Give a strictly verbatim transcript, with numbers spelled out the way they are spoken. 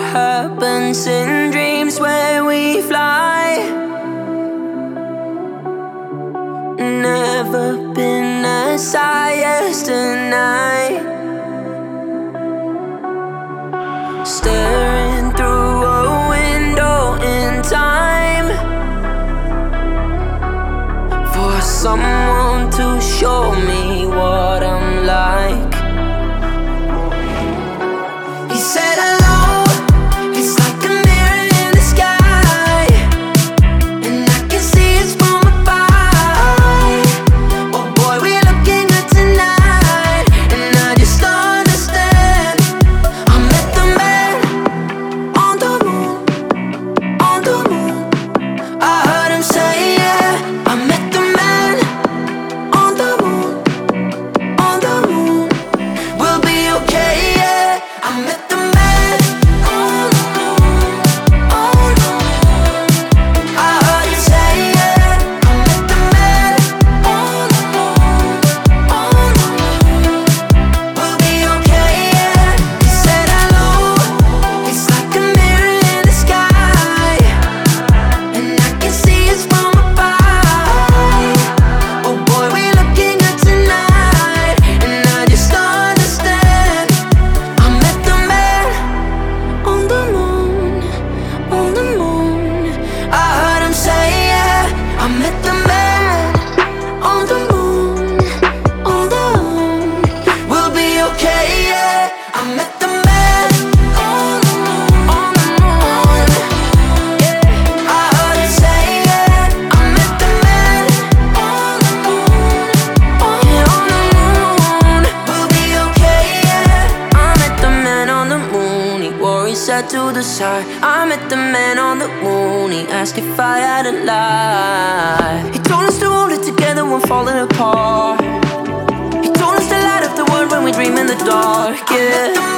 happens in dreams where we fly. Never been as high as tonight. Staring through a window in time for someone to show me what I'm like. He said hello, it's like a mirror in the sky, and I can see it's from above. Oh boy, we're looking good tonight, and I just don't understand. I met the man on the moon, on the moon. I heard him say yeah. I met the man on the moon, on the moon. We'll be okay, yeah. I met the man on the moon, on the moon. I heard him say yeah. I met the man on the moon, on the moon. We'll be okay, yeah. He said hello, it's like a mirror in the sky, and I can see it's from above. Oh boy, we're looking good tonight, and I just don't understand. I met the man on the moon, on the moon. I heard him say yeah. I met the man on the moon, on the moon. We'll be okay, yeah. I met the man on the moon, on the moon. Yeah, I heard him say yeah. I met the man on the moon, on, yeah, on the moon. We'll be okay, yeah. I met the man on the moon. He wore his hat to the side. I met the man on the moon. He asked if I had a lie. He told us to hold it together when falling apart. He told us to light up the world when we dream in the dark. Yeah.